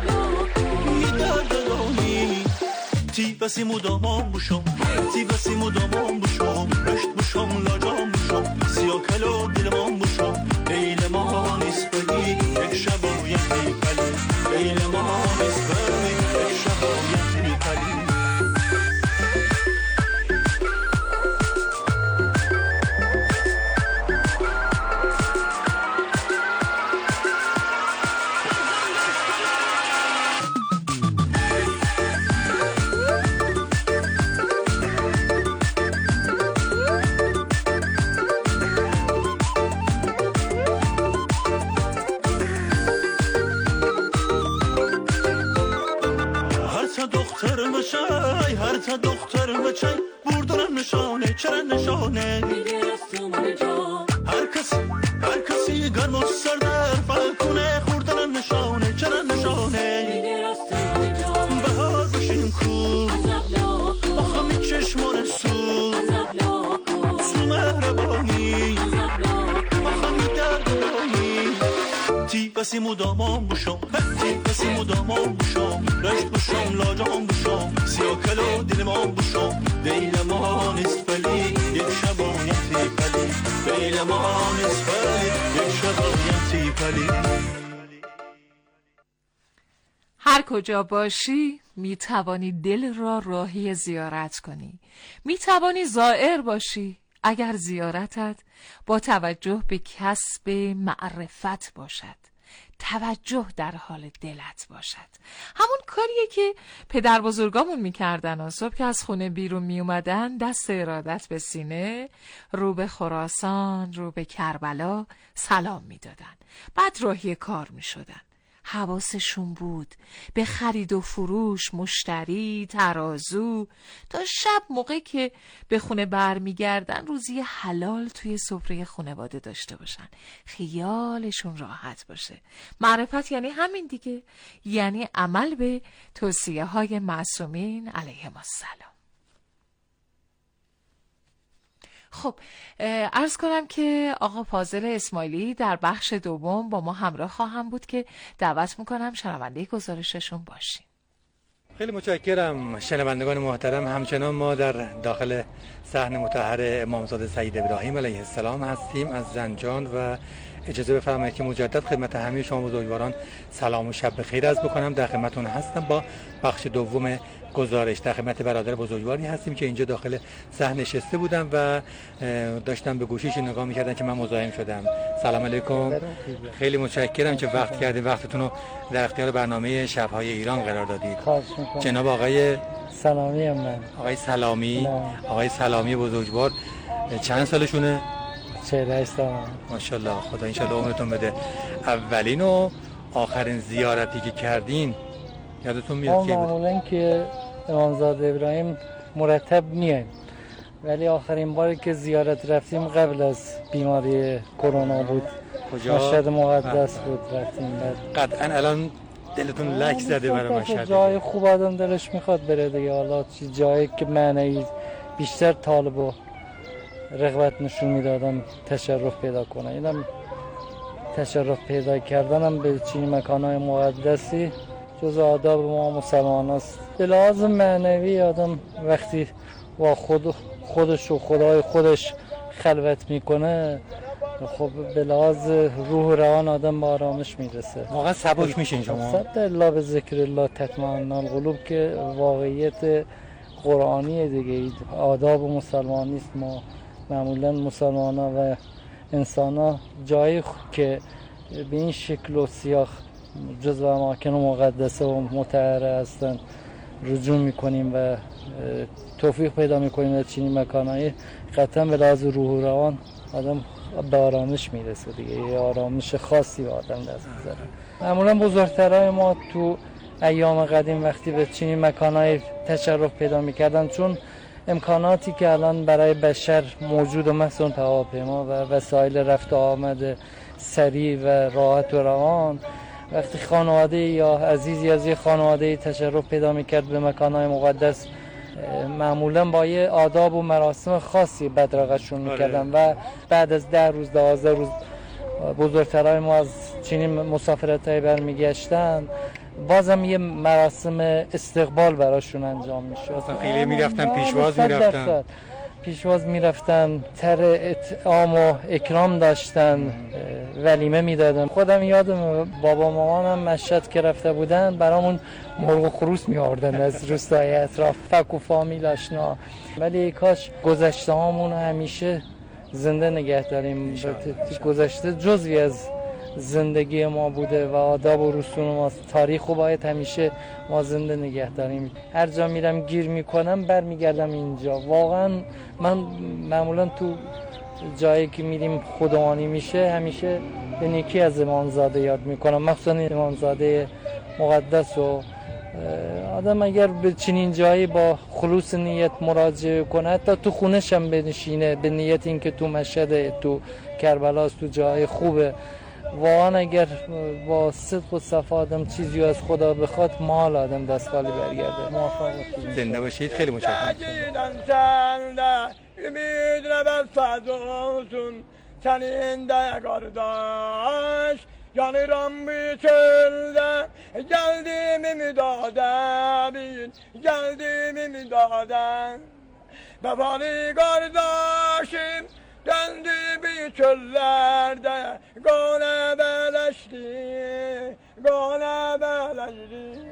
میدردگانی تی بسی مدامان بوشم رشت بوشم لاجام بوشم بشو سیاه کلو دلمان بشو لیل ما نیست بگی یک شبایتی پلی لیل ما نیست بگی یک شبایتی پلی هر تا دختر بچه بردن نشانه چرا نشانه هر کسی گرم و سردر فلکونه خوردن نشانه چرا نشانه بهار بشین کو با خمی چشمان سو مهربانی با خمی دردانی تی بسی مدامان بشم تی بسی مدامان بشم رشت بشم لاجان بشم سیاه کلو دلمان بشم دیل ما نیست بلی یک شبایتی پلی دیل ما نیست بلی یک شبایتی پلی. هر کجا باشی می توانی دل را راهی زیارت کنی، می توانی زائر باشی اگر زیارتت با توجه به کسب معرفت باشد، توجه در حال دلت باشد. همون کاریه که پدر بزرگامون میکردن و صبح که از خونه بیرون میومدن دست ارادت به سینه، رو به خراسان، رو به کربلا سلام میدادن، بعد راهی کار میشدن. حواسشون بود به خرید و فروش، مشتری، ترازو، تا شب موقع که به خونه برمیگردن روزی حلال توی سفره خانواده داشته باشن، خیالشون راحت باشه. معرفت یعنی همین دیگه، یعنی عمل به توصیه های معصومین علیهم السلام. خب عرض کنم که آقا فاضل اسماعیلی در بخش دوم با ما همراه خواهم بود که دعوت میکنم شنونده گزارششون باشیم. خیلی متشکرم شنوندگان محترم. همچنان ما در داخل صحن مطهر امامزاده سید ابراهیم علیه السلام هستیم از زنجان و اجازه بفرمایید که مجدد خدمت همه شما بزرگواران سلام و شب بخیر عرض بکنم. در خدمتتون هستم با بخش دوم گزارش. در خدمت برادر بزرگواری هستیم که اینجا داخل صحن نشسته بودم و داشتم به گوشیش نگاه می‌کردم که من مزاحم شدم. سلام علیکم. خیلی متشکرم که وقت کردید، وقتتون رو در اختیار برنامه شب‌های ایران قرار دادید. جناب آقای سلامی من. آقای سلامی، آقای سلامی بزرگوار چند سالشونه؟ 48 سال. ماشاءالله، خدا ان شاءالله عمرتون بده. اولین و آخرین زیارتی که کردین یادتون میاد که معمولا که امامزاده ابراهیم مرتب میایم، ولی آخرین باری که زیارت رفتیم قبل از بیماری کرونا بود. کجا؟ مشهد مقدس بود رفتیم. قطعا الان دلتون لک زده برای مشهد. جای خوب آدم دلش میخواد بره دیگه، حالا جایی که معنی بیشتر طالب و رغبت نشون میدادم تشرف پیدا کنه. اینم تشرف پیدا کردنم به چنین مکانهای مقدسی جز آداب ما مسلمان است. به لحاظ معنوی آدم وقتی با خودش و خدای خودش خلوت میکنه، خب به لحاظ روح و روان آدم با آرامش میرسه. واقعا سبک میشین شما. صد الله به ذکر الله تطمئن القلوب که واقعیت قرآنی دیگه، آداب مسلمانی است. ما معمولا مسلمان ها و انسان ها جایی که به این شکل و سیاق جزو اماکن مقدسه و مطهره هستن رجوع میکنیم و توفیق پیدا میکنیم در چنین مکانهایی، قطعا به لحاظ روح و روان آدم به آرامش میرسه دیگه. یه آرامش خاصی به آدم دست میذاره. معمولا بزرگترهای ما تو ایام قدیم وقتی به چنین مکانهایی تشرف پیدا میکردن، چون امکاناتی که الان برای بشر موجود و مثلا هواپیما و وسایل رفت و آمد سریع و راحت و روان، وقتی خانواده یا عزیزی از یه خانواده تشرف پیدا میکرد به مکانهای مقدس، معمولا با یه آداب و مراسم خاصی بدرقشون میکردن و بعد از 10 روز 12 روز بزرگترهای ما از چنین مسافرت‌های برمیگشتن، بازم یه مراسم استقبال براشون انجام میشه. خیلی میرفتن پیشواز میرفتن. پیشواز میرفتن، تر اطعام و اکرام داشتن، ولیمه میدادن. خودم یادم بابا مامانم مشهد که رفته بودن برامون مرغ و خروس میآوردن از روستای اطراف، فک و فامیل آشنا. ولی کاش گذشته هامون همیشه زنده نگه داریم. گذشته جزوی از زندگی ما بوده و آداب و رسوم ما، تاریخ رو باید همیشه ما زنده نگه داریم. هر جا میرم گیر میکنم برمیگردم اینجا. واقعا من معمولا تو جایی که میریم خودمانی میشه همیشه به نیکی از امامزاده یاد میکنم، مخصوصا امامزاده مقدس. و آدم اگر به چنین جایی با خلوص نیت مراجعه کنه، حتی تو خونش هم بنشینه به نیت اینکه تو مشهد، تو کربلاست، تو جای خوبه، واقعا اگر با صدق و صفا آدم چیزی از خدا بخواد، مال آدم دست خالی برگرده. موفق باشید. زنده باشید. خیلی متشکرم. Yanıram bir çölde, geldim imdada, geldim imdada. Vefali kardeşim döndü bir çöllerde, gone beleşti, gone beleşti.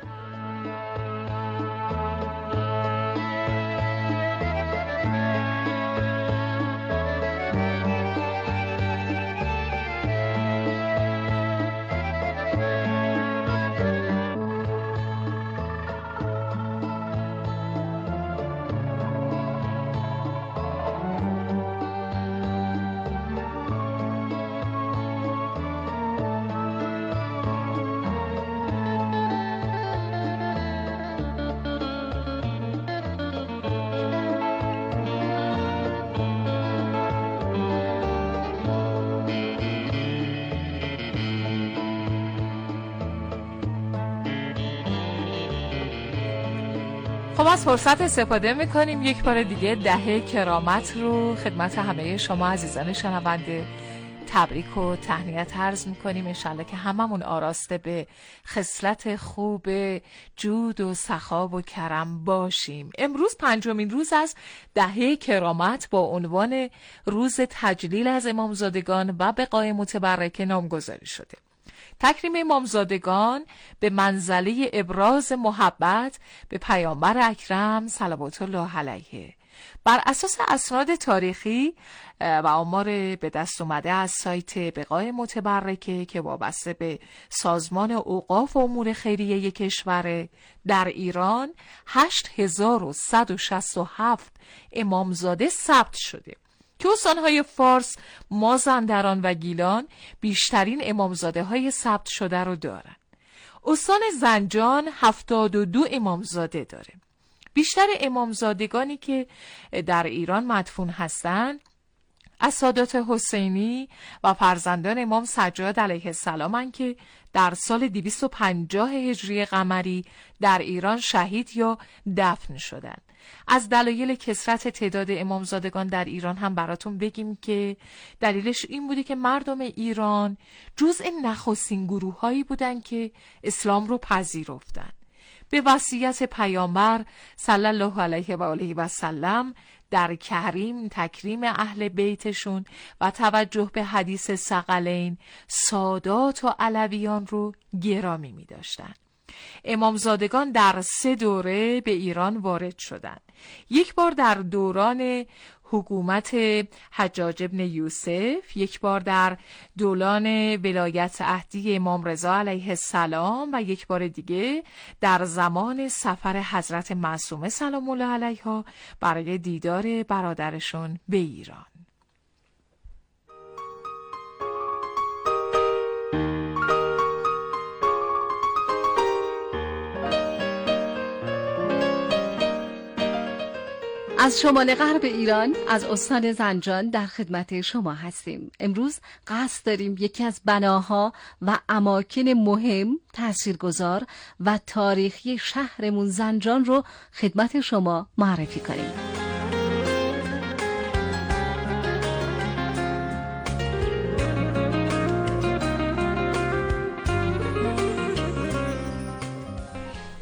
خب از فرصت استفاده میکنیم یک بار دیگه دهه کرامت رو خدمت همه شما عزیزان شنونده تبریک و تهنیت عرض میکنیم. انشالله که هممون آراسته به خصلت خوب جود و سخا و کرم باشیم. امروز 5مین روز از دهه کرامت با عنوان روز تجلیل از امامزادگان و بقای متبرکه نامگذاری شده. تکریم امامزادگان به منزله ابراز محبت به پیامبر اکرم صلوات الله علیه بر اساس اسناد تاریخی و آمار به دست اومده از سایت بقای متبرکه که وابسته به سازمان اوقاف و امور خیریه کشور، در ایران 8167 امامزاده ثبت شده که استانهای فارس، مازندران و گیلان بیشترین امامزاده های ثبت شده رو دارن. استان زنجان 72 امامزاده داره. بیشتر امامزادگانی که در ایران مدفون هستند از سادات حسینی و فرزندان امام سجاد علیه السلام هستند که در سال 250 هجری قمری در ایران شهید یا دفن شدند. از دلایل کثرت تعداد امامزادگان در ایران هم براتون بگیم که دلیلش این بوده که مردم ایران جزء نخستین گروه‌هایی بودن که اسلام رو پذیرفتن. به وصیت پیامبر صلی الله علیه و آله و سلم در تکریم اهل بیتشون و توجه به حدیث ثقلین، سادات و علویان رو گرامی می داشتن. امامزادگان در 3 دوره به ایران وارد شدند. یک بار در دوران حکومت حجاج ابن یوسف، یک بار در دوران ولایت عهدی امام رضا علیه السلام و یک بار دیگه در زمان سفر حضرت معصومه سلام الله علیها برای دیدار برادرشون به ایران. از شمال غرب ایران، از استان زنجان در خدمت شما هستیم. امروز قصد داریم یکی از بناها و اماکن مهم، تاثیرگذار و تاریخی شهرمون زنجان رو خدمت شما معرفی کنیم.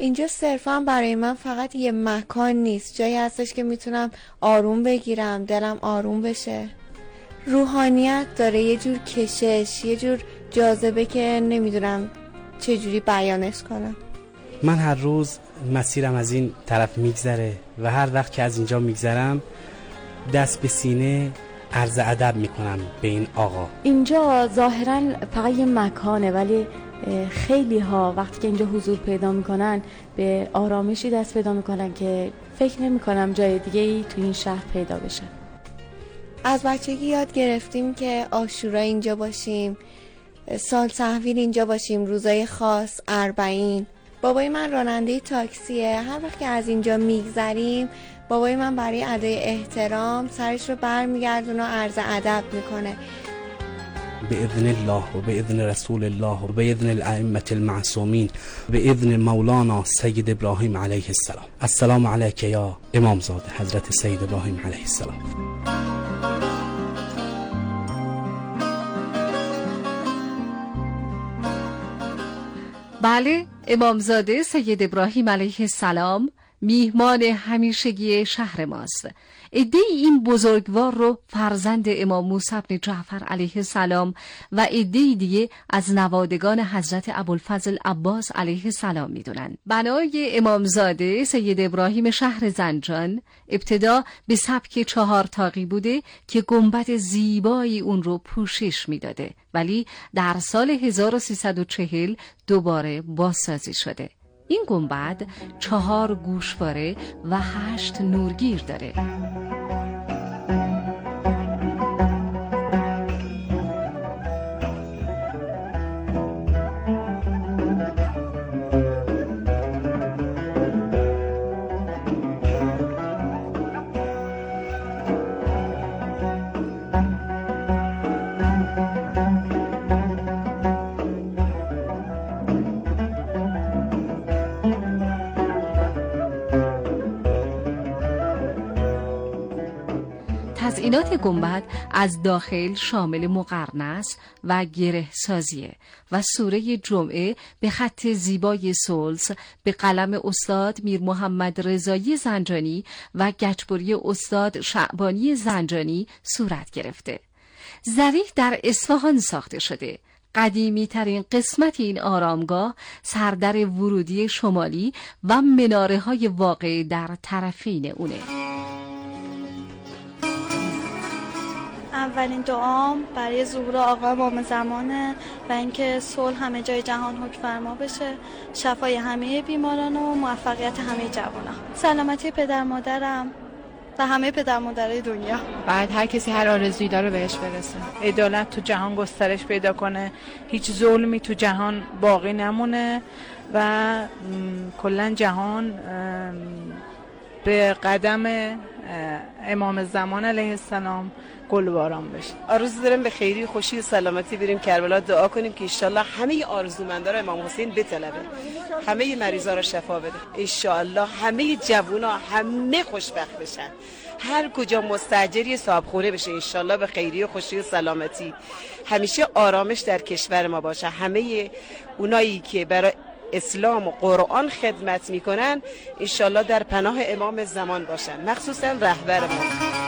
اینجا صرفا برای من فقط یه مکان نیست، جایی هستش که میتونم آروم بگیرم، دلم آروم بشه. روحانیت داره، یه جور کشش، یه جور جاذبه که نمیدونم چجوری بیانش کنم. من هر روز مسیرم از این طرف میگذره و هر وقت که از اینجا میگذرم دست به سینه عرض ادب میکنم به این آقا. اینجا ظاهرا فقط یه مکانه، ولی خیلی ها وقتی که اینجا حضور پیدا میکنن به آرامشی دست پیدا میکنن که فکر نمیکنم جای دیگه ای تو این شهر پیدا بشه. از بچگی یاد گرفتیم که عاشورا اینجا باشیم، سال تحویل اینجا باشیم، روزای خاص، اربعین. بابای من راننده تاکسیه. هر وقت که از اینجا میگذریم بابای من برای ادای احترام سرش رو برمیگردونه و عرض ادب میکنه. بإذن الله و بإذن رسول الله و بإذن الائمة المعصومین و بإذن مولانا سید ابراهیم علیه السلام. السلام علیک یا امامزاده حضرت سید ابراهیم علیه السلام. بله، امامزاده سید ابراهیم علیه السلام میهمان همیشگی شهر ماست. عده‌ای این بزرگوار رو فرزند امام موسی بن جعفر علیه السلام و عده‌ای دیگه از نوادگان حضرت ابوالفضل عباس علیه السلام میدونن. بنای امامزاده سید ابراهیم شهر زنجان ابتدا به سبک 4 طاقی بوده که گنبد زیبایی اون رو پوشش میداده، ولی در سال 1340 دوباره بازسازی شده. این گنبد 4 گوشواره و 8 نورگیر داره. تزئینات گنبد از داخل شامل مقرنس و گره سازیه و سوره جمعه به خط زیبای سلس به قلم استاد میر محمد رضایی زنجانی و گچبری استاد شعبانی زنجانی صورت گرفته. ظریف در اصفهان ساخته شده. قدیمی ترین قسمت این آرامگاه سردر ورودی شمالی و مناره های واقع در طرفین اونه. اولین دعام برای ظهور آقا امام زمانه و اینکه صلح همه جای جهان حکم فرما بشه، شفای همه بیماران و موفقیت همه جوانان، سلامتی پدر مادرم و همه پدر مادرای دنیا. بعد هر کسی هر آرزویی داره بهش برسه، عدالت تو جهان گسترش پیدا کنه، هیچ ظلمی تو جهان باقی نمونه و کلا جهان به قدم امام زمان علیه السلام گل و باران بشه. آرزو دارم به خیری و خوشی و سلامتی بریم کربلا دعا کنیم که انشالله همه آرزومندان امام حسین بطلبه، همه مریضا رو شفا بده، انشالله همه جوونا همه خوشبخت بشن، هر کجا مستاجری صاحب خونه بشه انشالله به خیری و خوشی و سلامتی، همیشه آرامش در کشور ما باشه، همه اونایی که برای اسلام و قرآن خدمت میکنن انشالله در پناه امام زمان باشن، مخصوصا رهبر ما.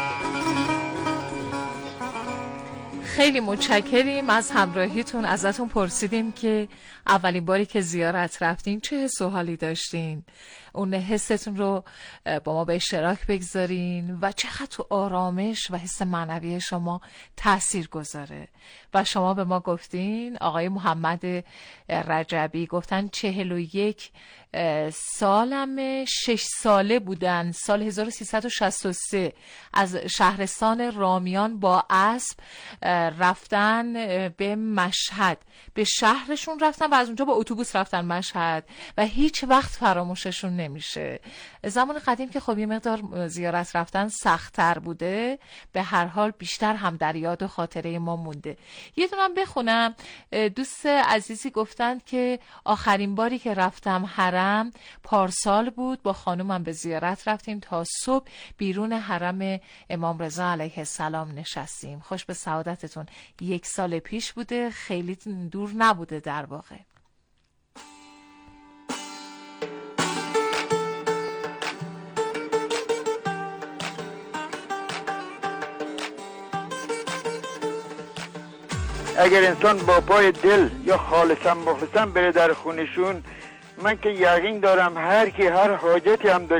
خیلی متشکریم از همراهیتون. ازتون پرسیدیم که اولین باری که زیارت رفتین چه حس و حالی داشتین، اون حستون رو با ما به اشتراک بگذارین و چقدر تو آرامش و حس معنوی شما تأثیر گذاره. و شما به ما گفتین، آقای محمد رجبی گفتن 41 سالم 6 ساله بودن، سال 1363 از شهرستان رامیان با اسب رفتن به مشهد، به شهرشون رفتن و از اونجا با اتوبوس رفتن مشهد و هیچ وقت فراموششون نمیشه. زمان قدیم که خب یه مقدار زیارت رفتن سخت‌تر بوده، به هر حال بیشتر هم در یاد و خاطره ما مونده. یه دونم بخونم، دوست عزیزی گفتن که آخرین باری که رفتم حرم پارسال بود، با خانومم به زیارت رفتیم تا صبح بیرون حرم امام رضا علیه السلام نشستیم. خوش به سعادتتون. 1 سال پیش بوده، خیلی دور نبوده در واقع. اگر انسان با پای دل یا خالصا مخلصا بره در خونشون، من که یقین دارم هر کی هر حاجتی هم داشت